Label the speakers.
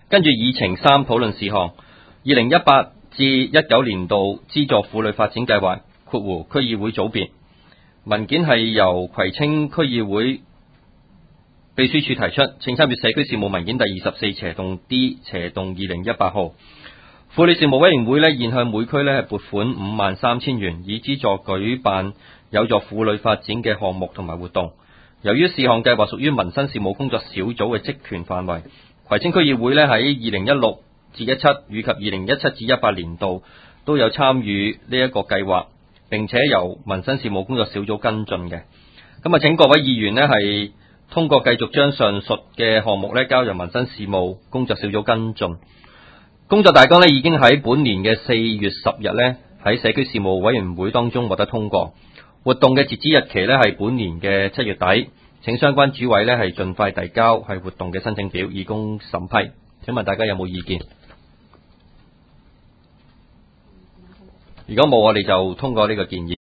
Speaker 1: 跟住議程3討論事項，2018至19年度資助婦女發展計劃（括弧區議會組別）文件係由葵青區議會秘書處提出，請參閱社區事務文件第24/D/2018號。婦女事務委員會現向每區撥款53,000元，以資助舉辦有助婦女發展嘅項目同埋活動。由於事項計劃屬於民生事務工作小組嘅職權範圍，葵青區議會喺2016至17以及2017至18年度都有參與呢一個計劃，並且由民生事務工作小組跟進嘅。咁請各位議員係通過繼續將上述嘅項目交由民生事務工作小組跟進。工作大綱已經喺本年嘅4月10日喺社區事務委員會當中獲得通過。活動嘅截止日期係本年嘅7月底，請相關主委係盡快遞交係活動嘅申請表以供審批。請問大家有冇意見？如果冇，我哋就通過呢個建議。